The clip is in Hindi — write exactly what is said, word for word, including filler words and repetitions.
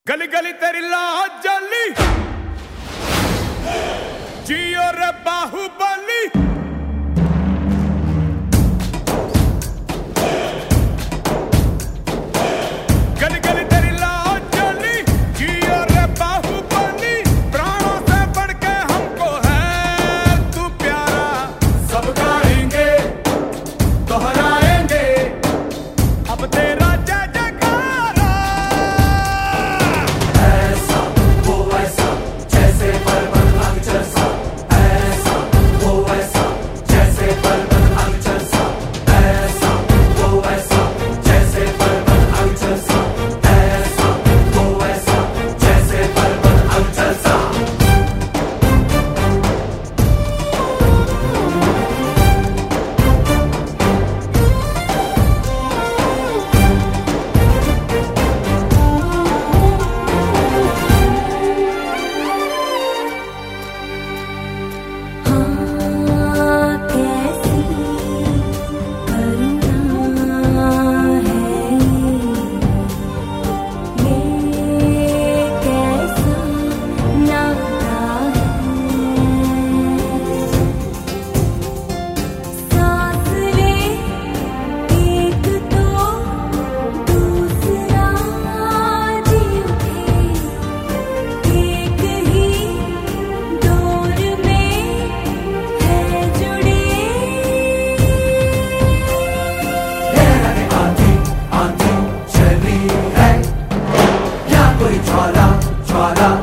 गली गली तेरी लाज जली जियो रे बाहुबली। गली गली तेरी लाज जली जियो रे बाहुबली। प्राणों से बढ़ के हमको है तू प्यारा। सब गाएंगे दोहराएंगे अब तेरा जय जयकारा। ऐसा वो वैसा जैसे पर्वत अग्रसर सा। ऐसा वो वैसा जैसे पर्वत अग्रसर सा। ऐसा वो वैसा जैसे पर्वत अग्रसर सा। ऐसा वो वैसा जैसे पर्वत अग्रसर सा। ज्वाला ज्वाला